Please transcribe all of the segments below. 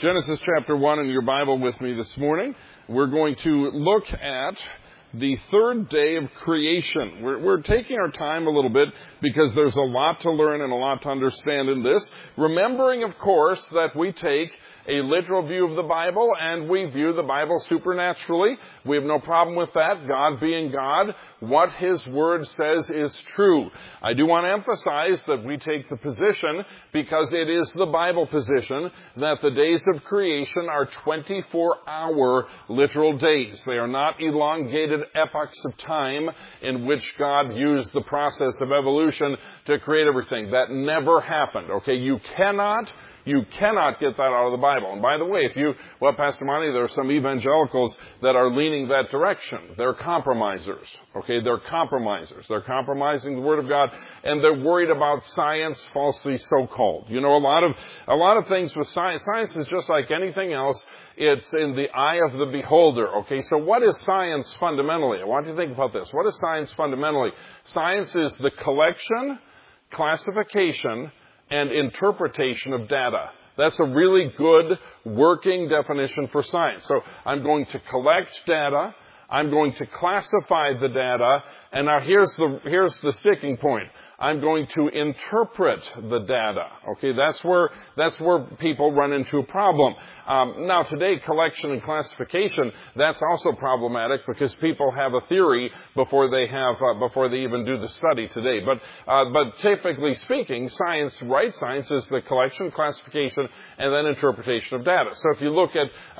Genesis chapter 1 in your Bible with me this morning. We're going to look at the third day of creation. We're taking our time a little bit because there's a lot to learn and a lot to understand in this. Remembering, of course, that we take a literal view of the Bible and we view the Bible supernaturally. We have no problem with that. God being God, what His Word says is true. I do want to emphasize that we take the position, because it is the Bible position, that the days of creation are 24-hour literal days. They are not elongated epochs of time in which God used the process of evolution to create everything. That never happened, okay? You cannot get that out of the Bible. And by the way, Pastor Monty, there are some evangelicals that are leaning that direction. They're compromisers. Okay, they're compromisers. They're compromising the Word of God, and they're worried about science, falsely so-called. You know, a lot of things with science. Science is just like anything else. It's in the eye of the beholder. Okay, so what is science fundamentally? I want you to think about this. What is science fundamentally? Science is the collection, classification, and interpretation of data. That's a really good working definition for science. So I'm going to collect data, I'm going to classify the data, and now here's the sticking point. I'm going to interpret the data. Okay, that's where people run into a problem. Now today, collection and classification, that's also problematic because people have a theory before they even do the study today. But typically speaking, science is the collection, classification, and then interpretation of data. So if you look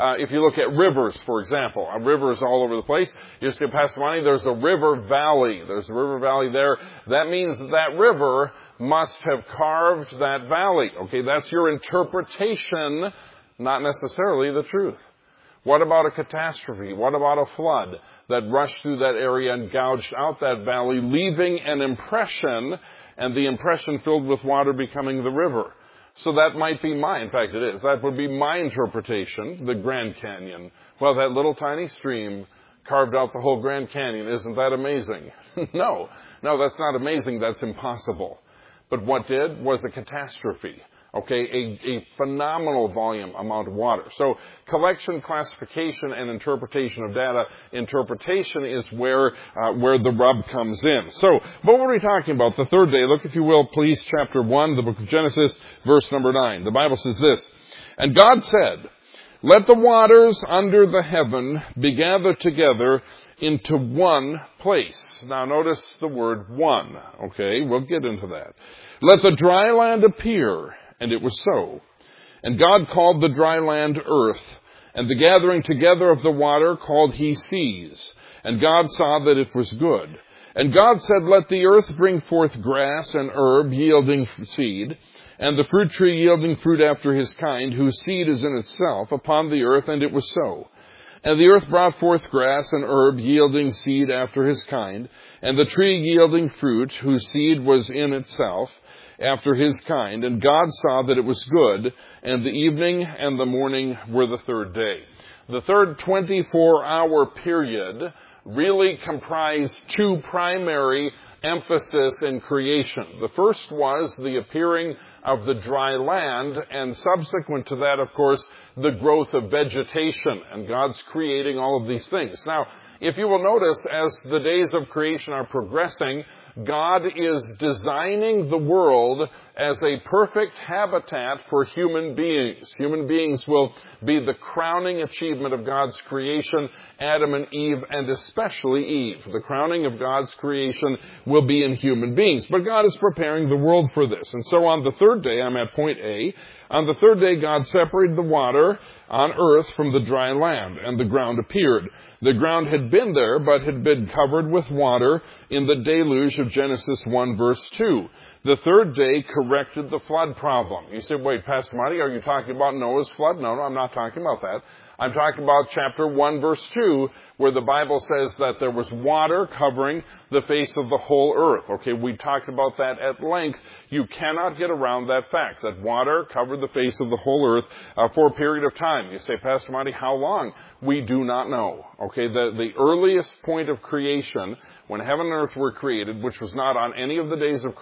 at rivers, for example, rivers all over the place. You see, Pastor Monty, there's a river valley. There's a river valley there. That means that river must have carved that valley. Okay, that's your interpretation, not necessarily the truth. What about a catastrophe? What about a flood that rushed through that area and gouged out that valley, leaving an impression, and the impression filled with water becoming the river? So that might be in fact it is, that would be my interpretation, the Grand Canyon. Well, that little tiny stream carved out the whole Grand Canyon. Isn't that amazing? No, that's not amazing. That's impossible. But what did was a catastrophe. Okay, a phenomenal amount of water. So collection, classification, and interpretation of data. Interpretation is where the rub comes in. So, what were we talking about? The third day. Look, if you will, please, chapter 1, the book of Genesis, verse number 9. The Bible says this, "And God said, let the waters under the heaven be gathered together into one place." Now notice the word one. Okay, we'll get into that. "Let the dry land appear." And it was so. And God called the dry land earth, and the gathering together of the water called he seas. And God saw that it was good. And God said, let the earth bring forth grass and herb yielding seed, and the fruit tree yielding fruit after his kind, whose seed is in itself, upon the earth. And it was so. And the earth brought forth grass and herb yielding seed after his kind, and the tree yielding fruit, whose seed was in itself, after his kind. And God saw that it was good, and the evening and the morning were the third day. The third 24-hour period really comprised two primary emphasis in creation. The first was the appearing of the dry land, and subsequent to that, of course, the growth of vegetation, and God's creating all of these things. Now, if you will notice, as the days of creation are progressing, God is designing the world as a perfect habitat for human beings. Human beings will be the crowning achievement of God's creation, Adam and Eve, and especially Eve. The crowning of God's creation will be in human beings. But God is preparing the world for this. And so on the third day, I'm at point A, on the third day God separated the water on earth from the dry land, and the ground appeared. The ground had been there, but had been covered with water in the deluge of Genesis 1, verse 2. The third day corrected the flood problem. You say, wait, Pastor Marty, are you talking about Noah's flood? No, I'm not talking about that. I'm talking about chapter 1, verse 2, where the Bible says that there was water covering the face of the whole earth. Okay, we talked about that at length. You cannot get around that fact, that water covered the face of the whole earth for a period of time. You say, Pastor Monty, how long? We do not know. Okay, the earliest point of creation, when heaven and earth were created, which was not on any of the days of creation,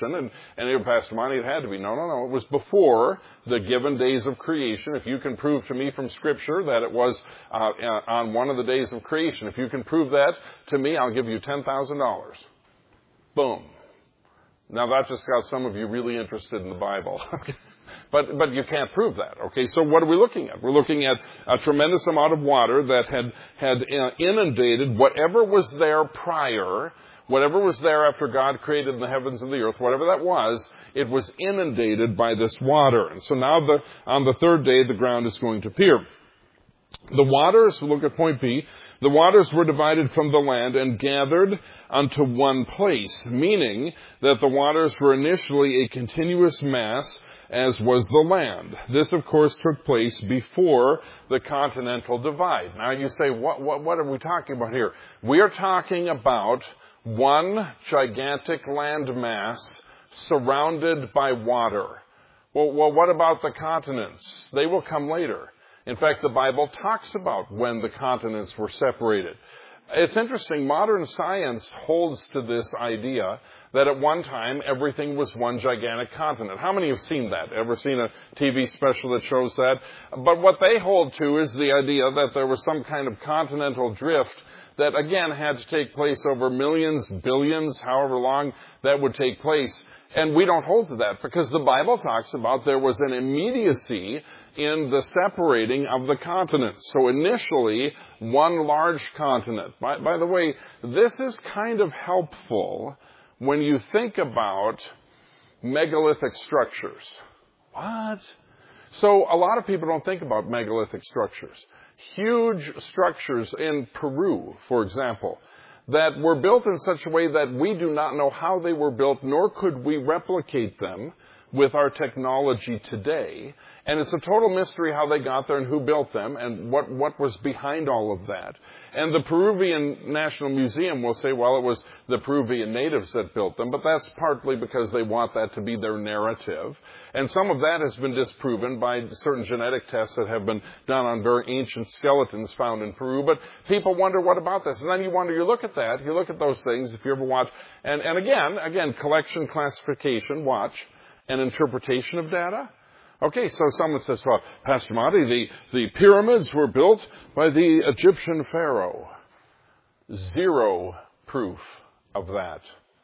heaven. And Pastor Monty, it had to be. No. It was before the given days of creation. If you can prove to me from Scripture that it was on one of the days of creation, if you can prove that to me, I'll give you $10,000. Boom. Now that just got some of you really interested in the Bible. But you can't prove that. Okay, so what are we looking at? We're looking at a tremendous amount of water that had inundated whatever was there prior, whatever was there after God created the heavens and the earth, whatever that was, it was inundated by this water. And so now on the third day, the ground is going to appear. The waters, look at point B, the waters were divided from the land and gathered unto one place, meaning that the waters were initially a continuous mass, as was the land. This, of course, took place before the continental divide. Now you say, what are we talking about here? We are talking about one gigantic landmass surrounded by water. Well, what about the continents? They will come later. In fact, the Bible talks about when the continents were separated. It's interesting, modern science holds to this idea that at one time everything was one gigantic continent. How many have seen that? Ever seen a TV special that shows that? But what they hold to is the idea that there was some kind of continental drift that again had to take place over millions, billions, however long that would take place. And we don't hold to that because the Bible talks about there was an immediacy in the separating of the continents. So initially, one large continent. By the way, this is kind of helpful when you think about megalithic structures. What? So a lot of people don't think about megalithic structures. Huge structures in Peru, for example, that were built in such a way that we do not know how they were built, nor could we replicate them with our technology today. And it's a total mystery how they got there and who built them and what was behind all of that. And the Peruvian National Museum will say, well, it was the Peruvian natives that built them, but that's partly because they want that to be their narrative. And some of that has been disproven by certain genetic tests that have been done on very ancient skeletons found in Peru. But people wonder, what about this? And then you wonder, you look at that, you look at those things, if you ever watch, and again, collection, classification, watch, and interpretation of data. Okay, so someone says, well, Pastor Monty, the pyramids were built by the Egyptian pharaoh. Zero proof of that.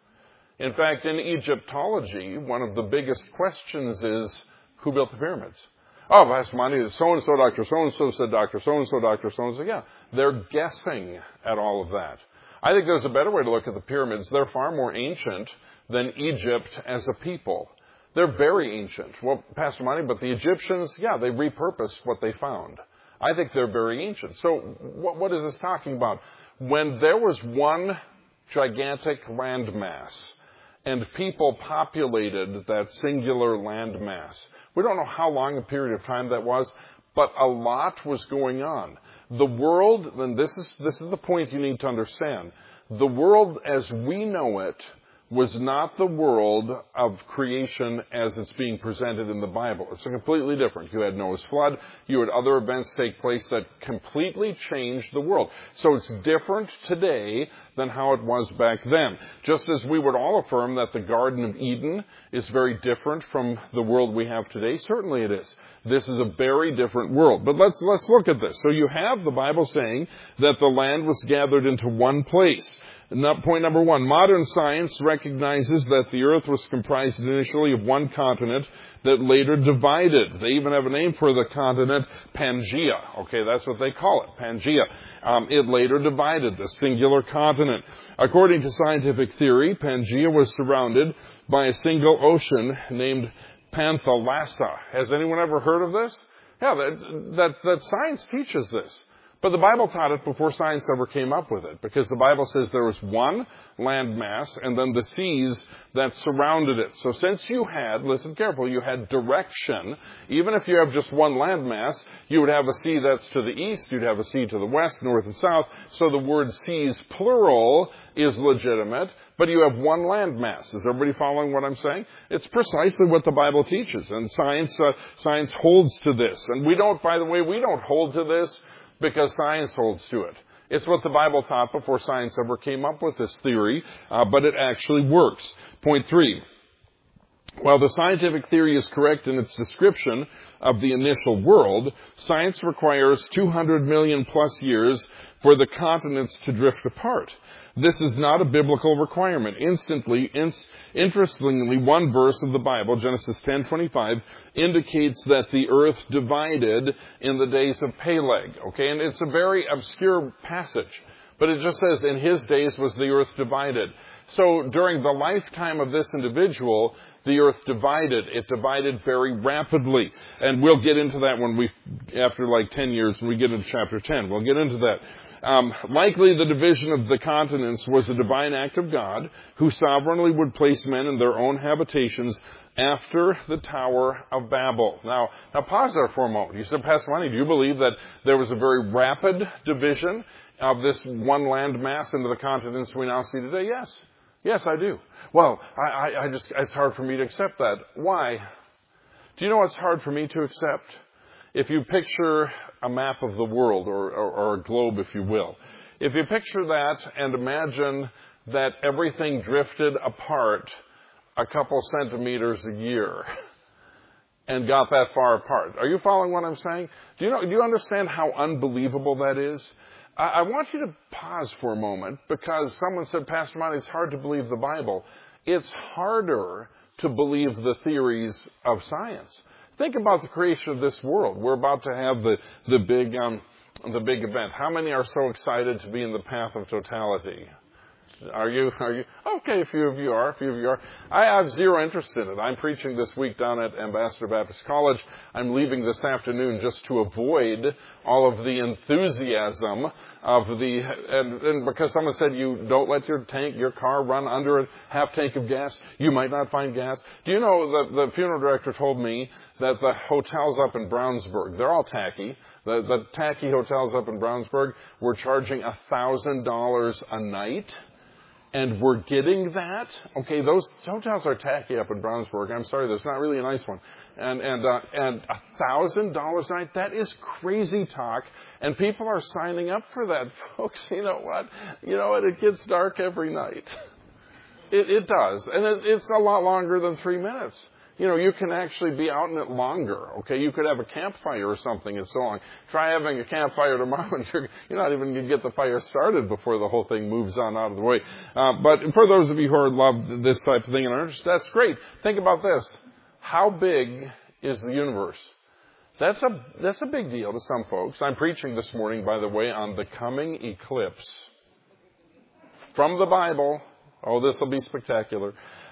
In fact, in Egyptology, one of the biggest questions is, who built the pyramids? Oh, Pastor Monty, so-and-so, Dr. So-and-so said Dr. So-and-so, Dr. So-and-so. Yeah, they're guessing at all of that. I think there's a better way to look at the pyramids. They're far more ancient than Egypt as a people. They're very ancient. Well, Pastor Monty, but the Egyptians, yeah, they repurposed what they found. I think they're very ancient. So what is this talking about? When there was one gigantic landmass and people populated that singular landmass, we don't know how long a period of time that was, but a lot was going on. The world, and this is the point you need to understand, the world as we know it was not the world of creation as it's being presented in the Bible. It's completely different. You had Noah's flood. You had other events take place that completely changed the world. So it's different today than how it was back then. Just as we would all affirm that the Garden of Eden is very different from the world we have today, certainly it is. This is a very different world. But let's look at this. So you have the Bible saying that the land was gathered into one place. Point number one, modern science recognizes that the earth was comprised initially of one continent that later divided. They even have a name for the continent, Pangaea. Okay, that's what they call it, Pangaea. It later divided, the singular continent. According to scientific theory, Pangaea was surrounded by a single ocean named Panthalassa. Has anyone ever heard of this? Yeah, that science teaches this. But the Bible taught it before science ever came up with it, because the Bible says there was one landmass and then the seas that surrounded it. So since you had, listen carefully, you had direction, even if you have just one landmass, you would have a sea that's to the east, you'd have a sea to the west, north and south. So the word seas, plural, is legitimate, but you have one landmass. Is everybody following what I'm saying? It's precisely what the Bible teaches, and science holds to this. And we don't hold to this because science holds to it. It's what the Bible taught before science ever came up with this theory, but it actually works. Point 3. While the scientific theory is correct in its description of the initial world, science requires 200 million plus years for the continents to drift apart. This is not a biblical requirement. Interestingly, one verse of the Bible, Genesis 10:25, indicates that the earth divided in the days of Peleg. Okay, and it's a very obscure passage, but it just says, in his days was the earth divided. So during the lifetime of this individual, the earth divided. It divided very rapidly. And we'll get into that after like 10 years, when we get into chapter 10. We'll get into that. Likely the division of the continents was a divine act of God, who sovereignly would place men in their own habitations after the Tower of Babel. Now pause there for a moment. You said, Pastor Monty, do you believe that there was a very rapid division of this one land mass into the continents we now see today? Yes. Yes, I do. Well, it's hard for me to accept that. Why? Do you know what's hard for me to accept? If you picture a map of the world, or a globe, if you will. If you picture that and imagine that everything drifted apart a couple centimeters a year and got that far apart. Are you following what I'm saying? Do you understand how unbelievable that is? I want you to pause for a moment, because someone said, Pastor Monty, it's hard to believe the Bible. It's harder to believe the theories of science. Think about the creation of this world. We're about to have the big event. How many are so excited to be in the path of totality? Are you? Okay, a few of you are. I have zero interest in it. I'm preaching this week down at Ambassador Baptist College. I'm leaving this afternoon just to avoid all of the enthusiasm of and because someone said you don't let your car run under a half tank of gas, you might not find gas. Do you know that the funeral director told me that the hotels up in Brownsburg, they're all tacky. The tacky hotels up in Brownsburg were charging $1,000 a night. And we're getting that. Okay, those hotels are tacky up in Brownsburg. I'm sorry, there's not really a nice one. And $1,000 a night, that is crazy talk. And people are signing up for that, folks. You know what? It gets dark every night. It does. And it's a lot longer than 3 minutes. You can actually be out in it longer, okay? You could have a campfire or something. It's so long. Try having a campfire tomorrow, and you're not even going to get the fire started before the whole thing moves on out of the way. But for those of you who love this type of thing and are interested, that's great. Think about this. How big is the universe? That's a big deal to some folks. I'm preaching this morning, by the way, on the coming eclipse. From the Bible. Oh, this will be spectacular.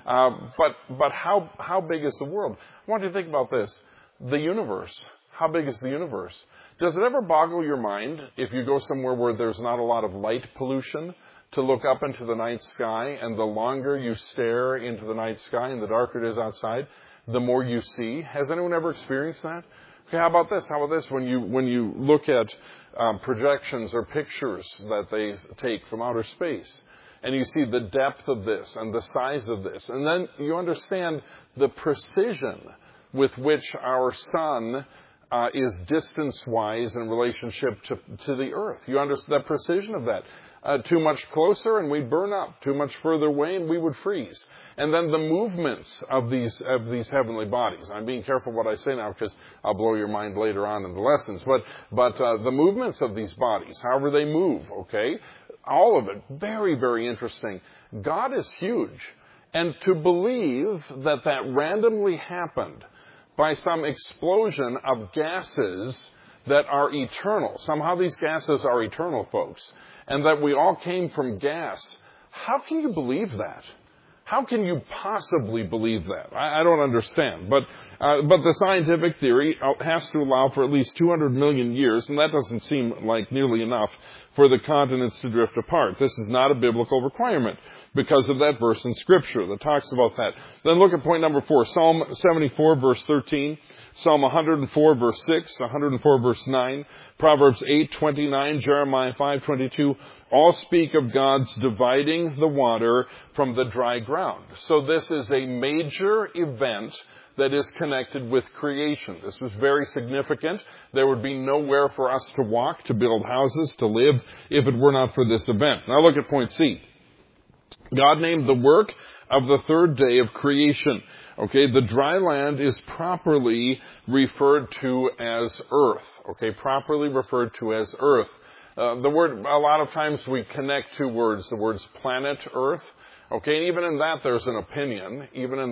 But how big is the world? I want you to think about this. The universe. How big is the universe? Does it ever boggle your mind, if you go somewhere where there's not a lot of light pollution, to look up into the night sky, and the longer you stare into the night sky and the darker it is outside, the more you see? Has anyone ever experienced that? Okay, how about this? When you look at projections or pictures that they take from outer space, and you see the depth of this and the size of this. And then you understand the precision with which our sun is distance-wise in relationship to the earth. You understand the precision of that. Too much closer and we'd burn up. Too much further away and we would freeze. And then the movements of these heavenly bodies. I'm being careful what I say now, because I'll blow your mind later on in the lessons. But the movements of these bodies, however they move, okay? All of it, very, very interesting. God is huge. And to believe that randomly happened by some explosion of gases that are eternal. Somehow these gases are eternal, folks. And that we all came from gas. How can you believe that? How can you possibly believe that? I don't understand. But the scientific theory has to allow for at least 200 million years, and that doesn't seem like nearly enough for the continents to drift apart. This is not a biblical requirement because of that verse in Scripture that talks about that. Then look at point number 4, Psalm 74, verse 13, Psalm 104, verse 6, 104, verse 9, Proverbs 8:29, Jeremiah 5:22, all speak of God's dividing the water from the dry ground. So this is a major event that is connected with creation. This was very significant. There would be nowhere for us to walk, to build houses, to live, if it were not for this event. Now look at point C. God named the work of the third day of creation. Okay, the dry land is properly referred to as earth. Okay, properly referred to as earth. The word, a lot of times we connect two words, the words planet Earth. Okay, and even in that there's an opinion.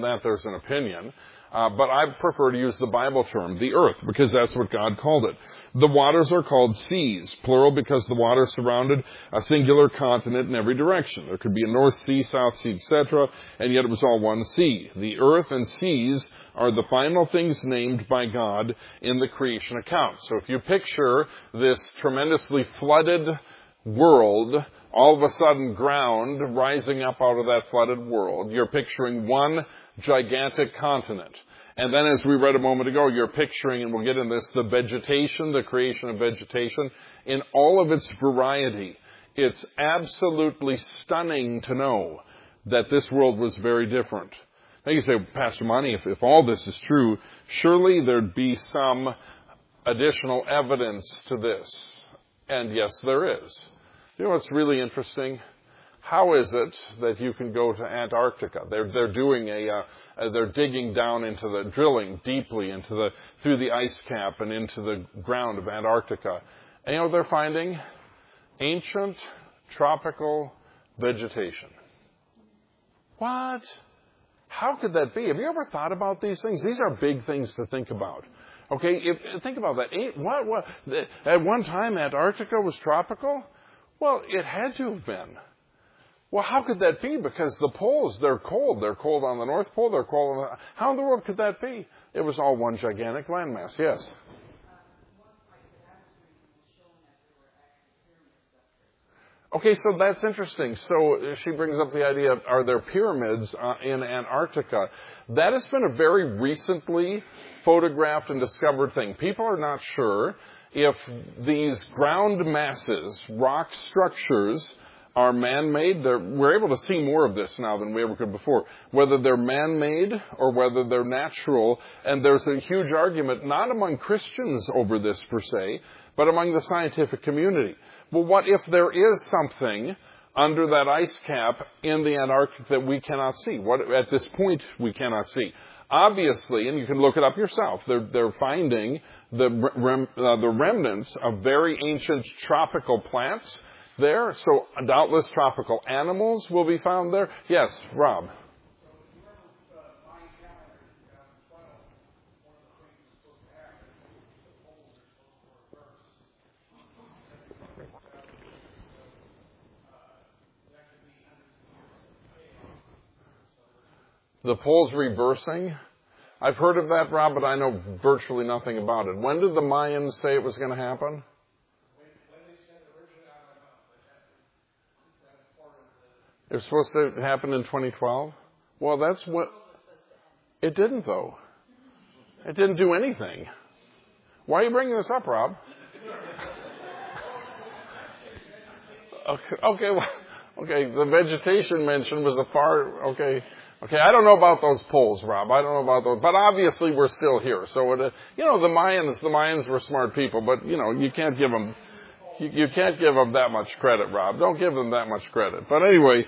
But I prefer to use the Bible term, the earth, because that's what God called it. The waters are called seas, plural, because the water surrounded a singular continent in every direction. There could be a North Sea, South Sea, etc., and yet it was all one sea. The earth and seas are the final things named by God in the creation account. So if you picture this tremendously flooded world, all of a sudden ground rising up out of that flooded world, you're picturing one gigantic continent. And then as we read a moment ago, you're picturing, and we'll get in this, the vegetation, the creation of vegetation in all of its variety. It's absolutely stunning to know that this world was very different. Now you say, Pastor Monty, if all this is true, surely there'd be some additional evidence to this. And yes, there is. You know what's really interesting? How is it that you can go to Antarctica? They're doing they're digging down drilling deeply through the ice cap and into the ground of Antarctica. And you know what they're finding? Ancient tropical vegetation. What? How could that be? Have you ever thought about these things? These are big things to think about. Okay, think about that. What? At one time, Antarctica was tropical? Well, it had to have been. Well, how could that be? Because the poles, they're cold. They're cold on the North Pole. They're cold on how in the world could that be? It was all one gigantic landmass. Yes. Okay, so that's interesting. So she brings up the idea of, are there pyramids in Antarctica? That has been a very recently photographed and discovered thing. People are not sure if these ground masses, rock structures, are man-made. We're able to see more of this now than we ever could before. Whether they're man-made or whether they're natural. And there's a huge argument, not among Christians over this per se, but among the scientific community. Well, what if there is something under that ice cap in the Antarctic that we cannot see? What at this point we cannot see? Obviously, and you can look it up yourself, they're finding the remnants of very ancient tropical plants there. So doubtless tropical animals will be found there. Yes, Rob. The poles reversing? I've heard of that, Rob, but I know virtually nothing about it. When did the Mayans say it was going to happen? It was supposed to happen in 2012? Well, that's what... It didn't, though. It didn't do anything. Why are you bringing this up, Rob? Okay, the vegetation mentioned was Okay, I don't know about those poles, Rob. I don't know about those. But obviously we're still here. So, the Mayans were smart people, but, you can't give them... You can't give them that much credit, Rob. Don't give them that much credit. But anyway,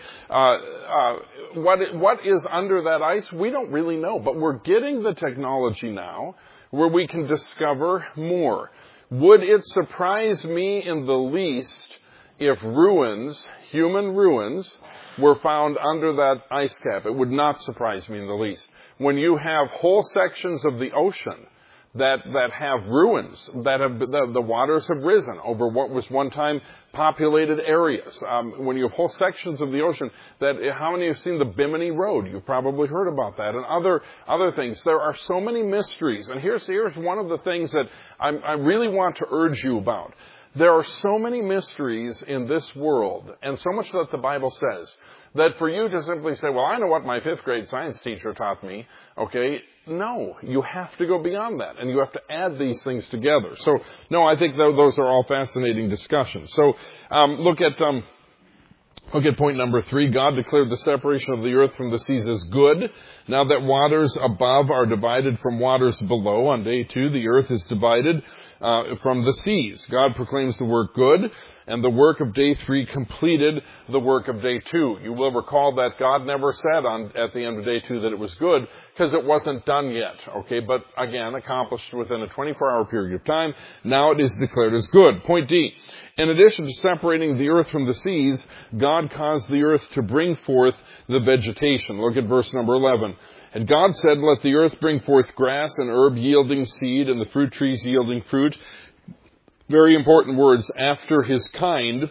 what is under that ice? We don't really know. But we're getting the technology now where we can discover more. Would it surprise me in the least if human ruins, were found under that ice cap? It would not surprise me in the least. When you have whole sections of the ocean that have ruins, that have the waters have risen over what was one time populated areas. When you have whole sections of the ocean, how many have seen the Bimini Road? You've probably heard about that, and other things. There are so many mysteries, and here's one of the things that I really want to urge you about. There are so many mysteries in this world, and so much that the Bible says, that for you to simply say, well, I know what my 5th grade science teacher taught me, okay? No, you have to go beyond that, and you have to add these things together. So, no, I think those are all fascinating discussions. So, look at point number 3. God declared the separation of the earth from the seas as good. Now that waters above are divided from waters below, on day 2 the earth is divided from the seas. God proclaims the work good, and the work of day 3 completed the work of day 2. You will recall that God never said at the end of day 2 that it was good, because it wasn't done yet, okay? But again, accomplished within a 24-hour period of time. Now it is declared as good. Point D. In addition to separating the earth from the seas, God caused the earth to bring forth the vegetation. Look at verse number 11. And God said, let the earth bring forth grass and herb yielding seed, and the fruit trees yielding fruit. Very important words, after his kind,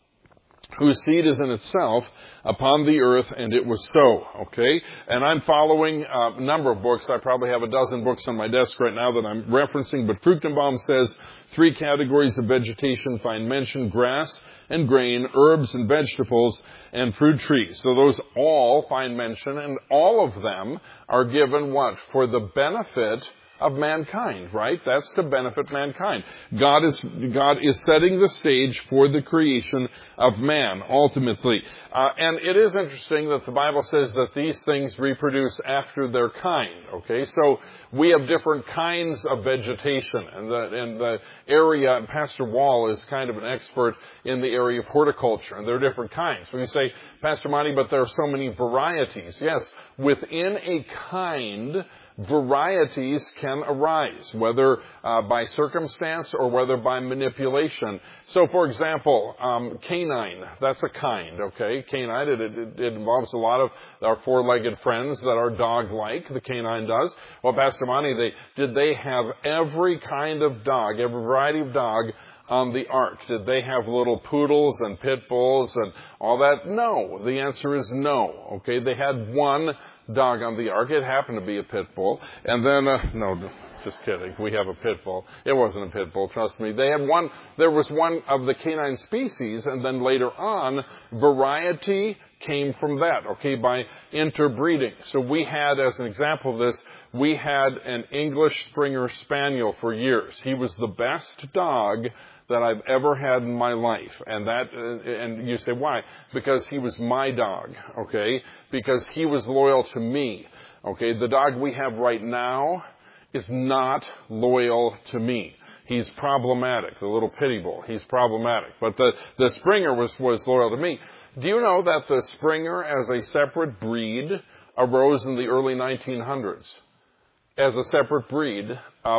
whose seed is in itself, upon the earth, and it was so. Okay? And I'm following a number of books. I probably have a dozen books on my desk right now that I'm referencing, but Fruchtenbaum says 3 categories of vegetation find mention: grass and grain, herbs and vegetables, and fruit trees. So those all find mention, and all of them are given what? For the benefit of mankind, right? That's to benefit mankind. God is setting the stage for the creation of man, ultimately. And it is interesting that the Bible says that these things reproduce after their kind, okay? So we have different kinds of vegetation, and the area, Pastor Wall is kind of an expert in the area of horticulture, and there are different kinds. When you say, Pastor Monty, but there are so many varieties. Yes, within a kind, varieties can arise, whether by circumstance or whether by manipulation. So, for example, canine, that's a kind, okay? Canine, it involves a lot of our 4-legged friends that are dog-like, the canine does. Well, Pastor Monty, did they have every kind of dog, every variety of dog on the ark? Did they have little poodles and pit bulls and all that? No. The answer is no. Okay, they had one dog on the ark. It happened to be a pit bull. And then, no, just kidding. We have a pit bull. It wasn't a pit bull, trust me. There was one of the canine species, and then later on, variety came from that, okay, by interbreeding. So we had, as an example of this, we had an English Springer Spaniel for years. He was the best dog that I've ever had in my life. And you say, why? Because he was my dog, okay? Because he was loyal to me, okay? The dog we have right now is not loyal to me. He's problematic, the little pitty bull. He's problematic. But the Springer was loyal to me. Do you know that the Springer as a separate breed arose in the early 1900s? As a separate breed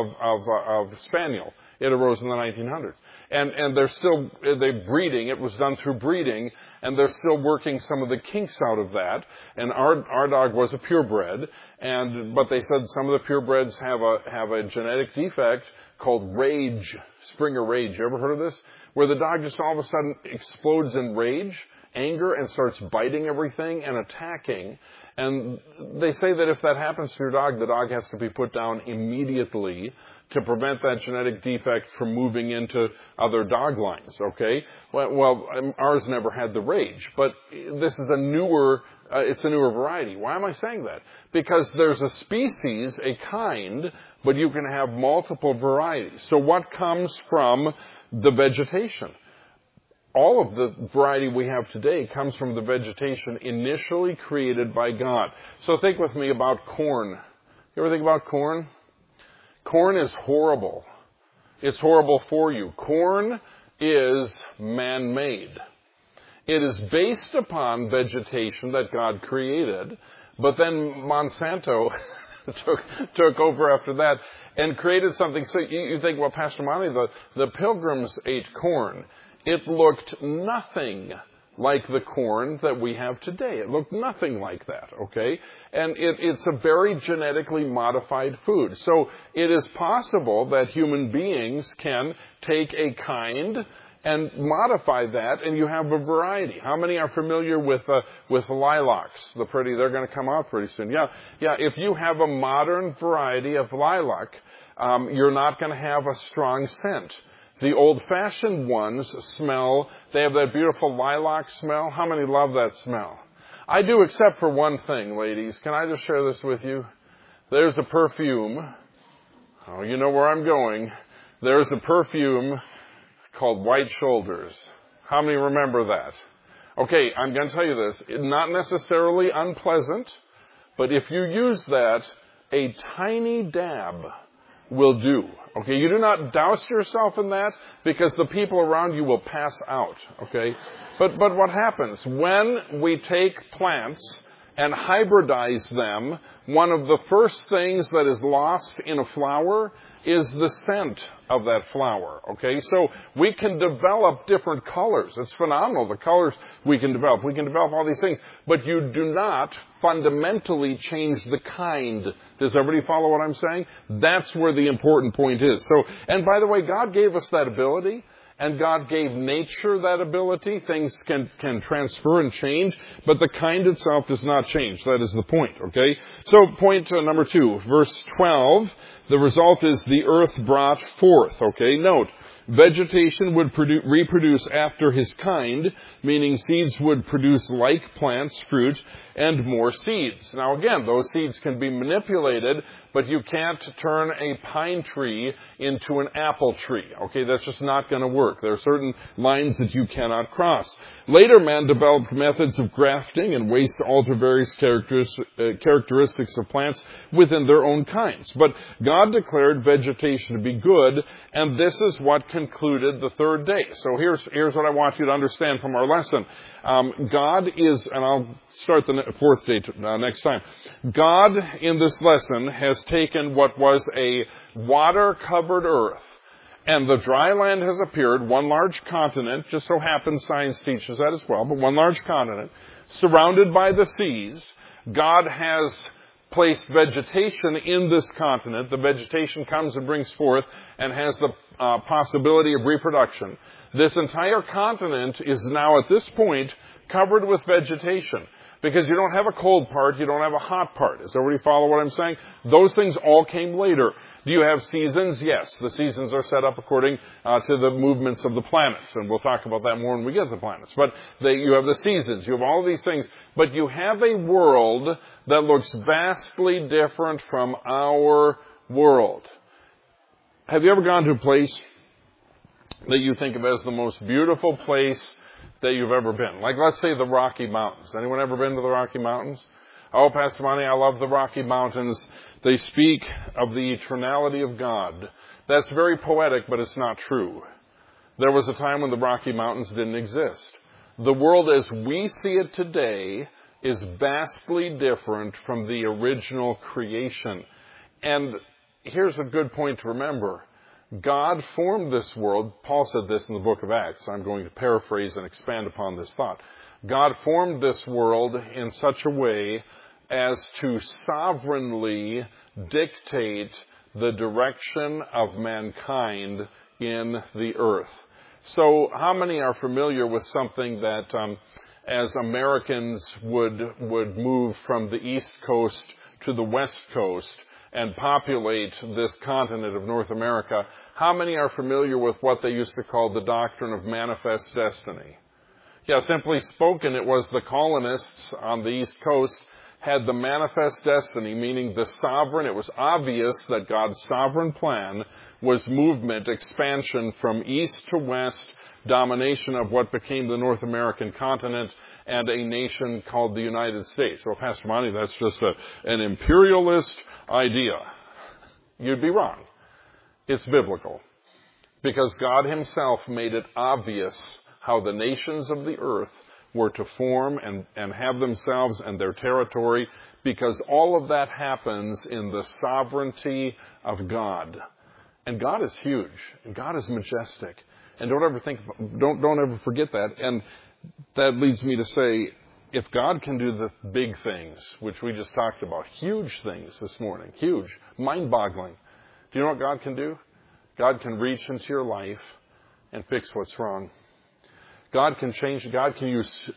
of Spaniel. It arose in the 1900s. And they're breeding. It was done through breeding, and they're still working some of the kinks out of that. And our dog was a purebred, but they said some of the purebreds have a genetic defect called rage, Springer rage. You ever heard of this? Where the dog just all of a sudden explodes in rage, anger, and starts biting everything and attacking. And they say that if that happens to your dog, the dog has to be put down immediately to prevent that genetic defect from moving into other dog lines, okay? Well, ours never had the rage, but this is it's a newer variety. Why am I saying that? Because there's a species, a kind, but you can have multiple varieties. So what comes from the vegetation? All of the variety we have today comes from the vegetation initially created by God. So think with me about corn. You ever think about corn? Corn is horrible. It's horrible for you. Corn is man-made. It is based upon vegetation that God created, but then Monsanto took over after that and created something. So you think, well, Pastor Monty, the Pilgrims ate corn. It looked nothing like the corn that we have today. It looked nothing like that, okay? And it's a very genetically modified food. So it is possible that human beings can take a kind and modify that, and you have a variety. How many are familiar with lilacs? They're going to come out pretty soon. Yeah. If you have a modern variety of lilac, you're not going to have a strong scent. The old-fashioned ones they have that beautiful lilac smell. How many love that smell? I do, except for one thing, ladies. Can I just share this with you? There's a perfume. Oh, you know where I'm going. There's a perfume called White Shoulders. How many remember that? Okay, I'm going to tell you this. It's not necessarily unpleasant, but if you use that, a tiny dab will do. Okay, you do not douse yourself in that because the people around you will pass out. Okay, but what happens when we take plants and hybridize them? One of the first things that is lost in a flower is the scent of that flower. Okay, so we can develop different colors. It's phenomenal, the colors we can develop. We can develop all these things, but you do not fundamentally change the kind. Does everybody follow what I'm saying? That's where the important point is. So, and by the way, God gave us that ability. And God gave nature that ability. Things can transfer and change, but the kind itself does not change. That is the point, okay? So point number 2, verse 12, the result is the earth brought forth, okay? Note, vegetation would reproduce after his kind, meaning seeds would produce like plants, fruit, and more seeds. Now again, those seeds can be manipulated, but you can't turn a pine tree into an apple tree. Okay, that's just not going to work. There are certain lines that you cannot cross. Later, man developed methods of grafting and ways to alter various characteristics of plants within their own kinds. But God declared vegetation to be good, and this is what concluded the third day. So here's what I want you to understand from our lesson. God is, and I'll start the fourth day next time. God, in this lesson, has taken what was a water-covered earth, and the dry land has appeared, one large continent, just so happens science teaches that as well, but one large continent, surrounded by the seas. God has placed vegetation in this continent. The vegetation comes and brings forth and has the possibility of reproduction. This entire continent is now at this point covered with vegetation. Because you don't have a cold part, you don't have a hot part. Does everybody follow what I'm saying? Those things all came later. Do you have seasons? Yes. The seasons are set up according to the movements of the planets. And we'll talk about that more when we get to the planets. But you have the seasons. You have all these things. But you have a world that looks vastly different from our world. Have you ever gone to a place that you think of as the most beautiful place that you've ever been? Like, let's say the Rocky Mountains. Anyone ever been to the Rocky Mountains? Oh, Pastor Monty, I love the Rocky Mountains. They speak of the eternality of God. That's very poetic, but it's not true. There was a time when the Rocky Mountains didn't exist. The world as we see it today is vastly different from the original creation. And here's a good point to remember. God formed this world. Paul said this in the book of Acts. I'm going to paraphrase and expand upon this thought. God formed this world in such a way as to sovereignly dictate the direction of mankind in the earth. So how many are familiar with something that as Americans would move from the East Coast to the West Coast and populate this continent of North America, how many are familiar with what they used to call the doctrine of manifest destiny? Yeah, simply spoken, it was the colonists on the East Coast had the manifest destiny, meaning the sovereign. It was obvious that God's sovereign plan was movement, expansion from east to west, domination of what became the North American continent, and a nation called the United States. Well, Pastor Monty, that's just an imperialist idea. You'd be wrong. It's biblical. Because God himself made it obvious how the nations of the earth were to form and have themselves and their territory, because all of that happens in the sovereignty of God. And God is huge, and God is majestic. And don't ever forget that. And that leads me to say, if God can do the big things, which we just talked about, huge things this morning, huge, mind-boggling. Do you know what God can do? God can reach into your life and fix what's wrong. God can change. God can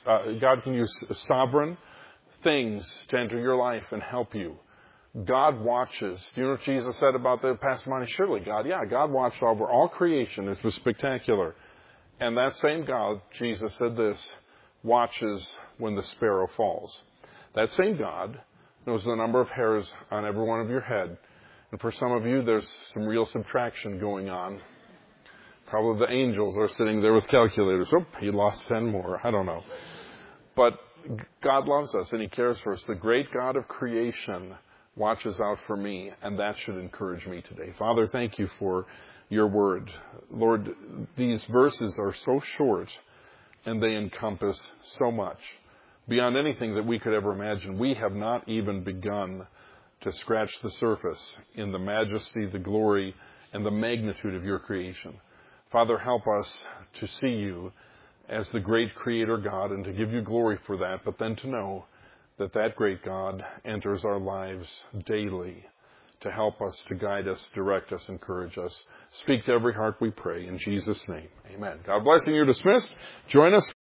use sovereign things to enter your life and help you. God watches. Do you know what Jesus said about the Pastor Monty? Surely God watched over all creation. It was spectacular. And that same God, Jesus said this, watches when the sparrow falls. That same God knows the number of hairs on every one of your head. And for some of you, there's some real subtraction going on. Probably the angels are sitting there with calculators. Oh, he lost 10 more. I don't know. But God loves us and he cares for us. The great God of creation watches out for me, and that should encourage me today. Father, thank you for your word. Lord, these verses are so short, and they encompass so much. Beyond anything that we could ever imagine, we have not even begun to scratch the surface in the majesty, the glory, and the magnitude of your creation. Father, help us to see you as the great creator God and to give you glory for that, but then to know that that great God enters our lives daily to help us, to guide us, direct us, encourage us. Speak to every heart, we pray. In Jesus' name, amen. God bless you. You're dismissed. Join us.